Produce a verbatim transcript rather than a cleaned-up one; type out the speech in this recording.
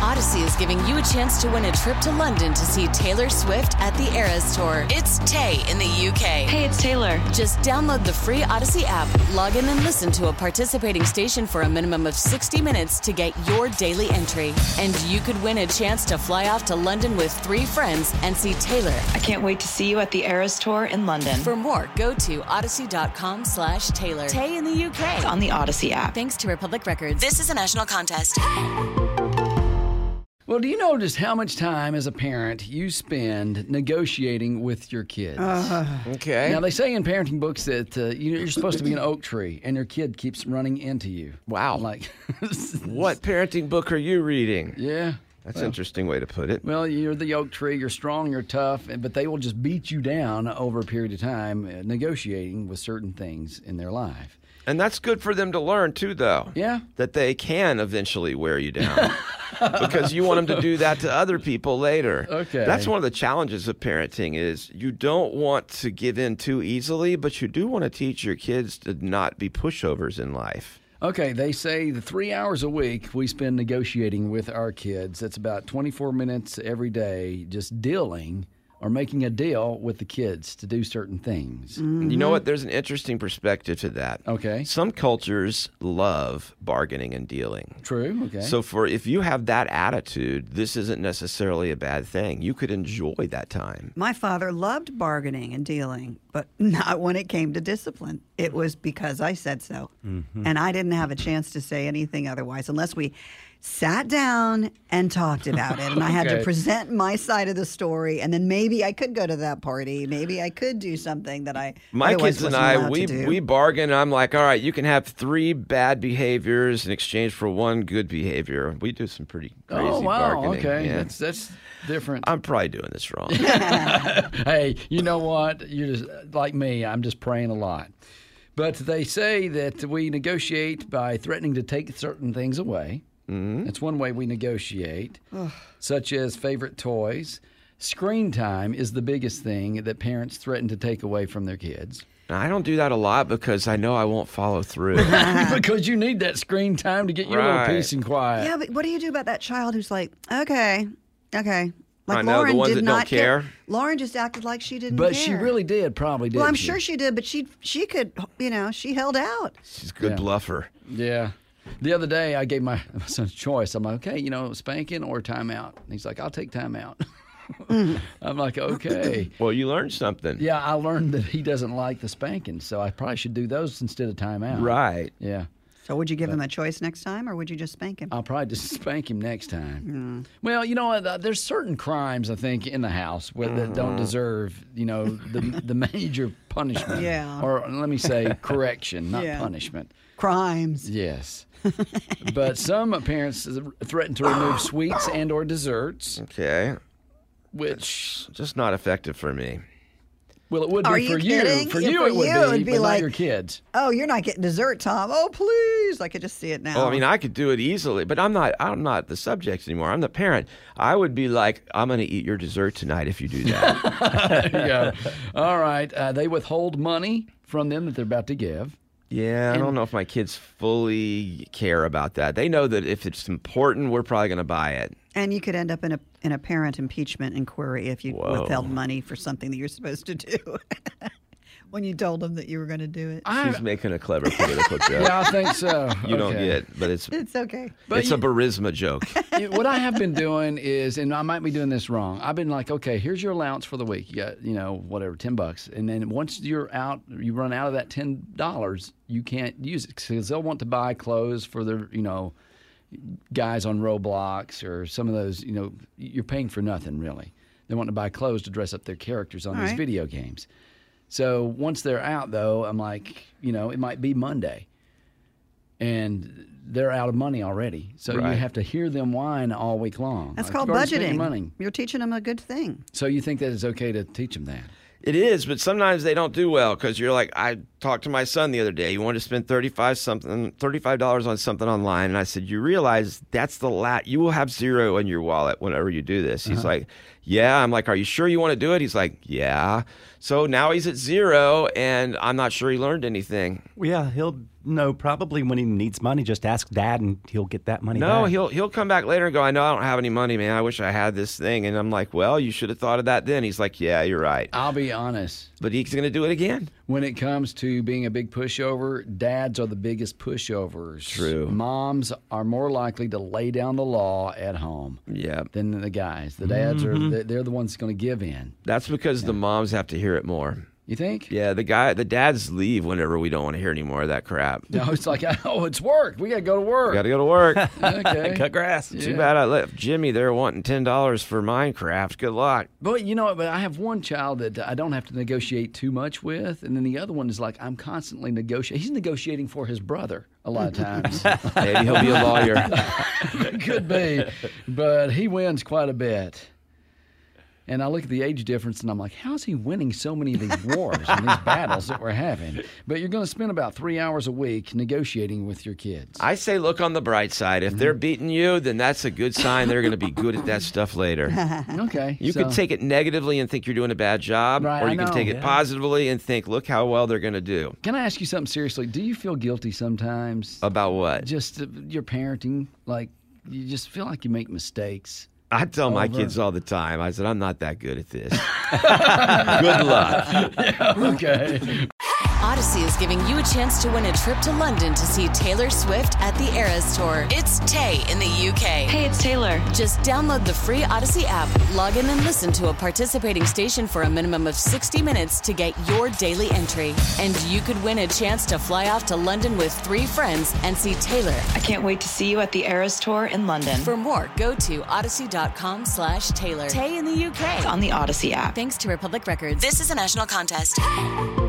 Odyssey is giving you a chance to win a trip to London to see Taylor Swift at the Eras Tour. It's Tay in the U K. Hey, it's Taylor. Just download the free Odyssey app, log in and listen to a participating station for a minimum of sixty minutes to get your daily entry. And you could win a chance to fly off to London with three friends and see Taylor. I can't wait to see you at the Eras Tour in London. For more, go to odyssey.com slash Taylor. Tay in the U K. It's on the Odyssey app. Thanks to Republic Records. This is a national contest. Well, do you know just how much time as a parent you spend negotiating with your kids? Uh, okay. Now, they say in parenting books that uh, you're supposed to be an oak tree and your kid keeps running into you. Wow. Like, what parenting book are you reading? Yeah. That's well, an interesting way to put it. Well, you're the oak tree, you're strong, you're tough, but they will just beat you down over a period of time uh, negotiating with certain things in their life. And that's good for them to learn, too, though. Yeah. That they can eventually wear you down. Because you want them to do that to other people later. Okay. That's one of the challenges of parenting is you don't want to give in too easily, but you do want to teach your kids to not be pushovers in life. Okay, they say the three hours a week we spend negotiating with our kids. That's about twenty-four minutes every day just dealing or making a deal with the kids to do certain things. Mm-hmm. You know what? There's an interesting perspective to that. Okay. Some cultures love bargaining and dealing. True. Okay. So for if you have that attitude, this isn't necessarily a bad thing. You could enjoy that time. My father loved bargaining and dealing, but not when it came to discipline. It was because I said so. Mm-hmm. And I didn't have a chance to say anything otherwise unless we sat down and talked about it. And I had Okay. to present my side of the story. And then maybe I could go to that party. Maybe I could do something that I My otherwise kids and wasn't I, allowed we to do. we bargain. I'm like, all right, you can have three bad behaviors in exchange for one good behavior. We do some pretty crazy oh, wow. bargaining. Okay. Yeah. That's that's different. I'm probably doing this wrong. Hey, you know what? You're just like me. I'm just praying a lot. But they say that we negotiate by threatening to take certain things away. Mm-hmm. That's one way we negotiate, such as favorite toys. Screen time is the biggest thing that parents threaten to take away from their kids. I don't do that a lot because I know I won't follow through. Because you need that screen time to get your Right. little peace and quiet. Yeah, but what do you do about that child who's like, okay, okay. Like I know, the Lauren ones did that don't not care. Lauren just acted like she didn't But care. she really did, probably did. Well, I'm sure she did, but she she could, you know, she held out. She's a good Yeah. bluffer. Yeah. The other day, I gave my son a choice. I'm like, okay, you know, spanking or timeout. And he's like, I'll take timeout. I'm like, okay. Well, you learned something. Yeah, I learned that he doesn't like the spanking, so I probably should do those instead of timeout. Right. Yeah. So would you give him a choice next time, or would you just spank him? I'll probably just spank him next time. Mm. Well, you know what? Uh, there's certain crimes, I think, in the house where, that don't deserve, you know, the the major punishment. Yeah. Or let me say correction, not Yeah. punishment. Crimes. Yes. But some parents threaten to remove sweets and or desserts, Okay. which, Just not effective for me. well, it would Are be you for kidding? you. For Yeah, you, for it would you, be, it'd be but like- not your kids. Oh, you're not getting dessert, Tom. Oh, please. I could just see it now. Oh, I mean, I could do it easily, but I'm not. I'm not the subject anymore. I'm the parent. I would be like, I'm going to eat your dessert tonight if you do that. There you go. All right. Uh, they withhold money from them that they're about to give. Yeah, I don't know if my kids fully care about that. They know that if it's important, we're probably going to buy it. And you could end up in a in a parent impeachment inquiry if you Whoa. withheld money for something that you're supposed to do. When you told them that you were going to do it. She's making a clever political joke. Yeah, I think so. You don't Okay. get, but it's It's okay. But it's you- a barisma joke. Yeah, what I have been doing is, and I might be doing this wrong, I've been like, okay, here's your allowance for the week. You got, you know, whatever, ten bucks. And then once you're out, you run out of that ten dollars, you can't use it because they'll want to buy clothes for their, you know, guys on Roblox or some of those, you know, you're paying for nothing really. They want to buy clothes to dress up their characters on All these right. video games. So once they're out, though, I'm like, you know, it might be Monday. And they're out of money already. So you Right. have to hear them whine all week long. That's Like, called you've already spent your budgeting. money. You're teaching them a good thing. So you think that it's okay to teach them that? It is, but sometimes they don't do well because you're like, I talked to my son the other day. He wanted to spend thirty-five something, thirty-five dollars on something online, and I said, you realize that's the lat. You will have zero in your wallet whenever you do this. He's Uh-huh. like, yeah. I'm like, are you sure you want to do it? He's like, yeah. So now he's at zero, and I'm not sure he learned anything. Well, yeah, he'll no, probably when he needs money, just ask Dad and he'll get that money No, back. he'll he'll come back later and go, I know I don't have any money, man. I wish I had this thing. And I'm like, well, you should have thought of that then. He's like, yeah, you're right. I'll be honest. But he's going to do it again. When it comes to being a big pushover, dads are the biggest pushovers. True. Moms are more likely to lay down the law at home Yeah. than the guys. The dads Mm-hmm. are they're the ones going to give in. That's because the moms have to hear it more. You think? Yeah, the guy, the dads leave whenever we don't want to hear any more of that crap. No, it's like, oh, it's work. We got to go to work. Got to go to work. Okay. Cut grass. Too bad I left Jimmy there wanting ten dollars for Minecraft. Good luck. But you know what? But I have one child that I don't have to negotiate too much with, and then the other one is like I'm constantly negotiating. He's negotiating for his brother a lot of times. Maybe he'll be a lawyer. Could be, but he wins quite a bit. And I look at the age difference, and I'm like, how's he winning so many of these wars and these battles that we're having? But you're going to spend about three hours a week negotiating with your kids. I say look on the bright side. If they're beating you, then that's a good sign they're going to be good at that stuff later. Okay. You so, can take it negatively and think you're doing a bad job, Right, or I you can know. take it Yeah. positively and think, look how well they're going to do. Can I ask you something seriously? Do you feel guilty sometimes? About what? Just uh, your parenting, like you just feel like you make mistakes. I tell my Over. kids all the time, I said, I'm not that good at this. Good luck. Okay. Odyssey is giving you a chance to win a trip to London to see Taylor Swift at the Eras Tour. It's Tay in the U K. Hey, it's Taylor. Just download the free Odyssey app, log in and listen to a participating station for a minimum of sixty minutes to get your daily entry. And you could win a chance to fly off to London with three friends and see Taylor. I can't wait to see you at the Eras Tour in London. For more, go to odyssey.com slash Taylor. Tay in the U K. on the Odyssey app. Thanks to Republic Records. This is a national contest.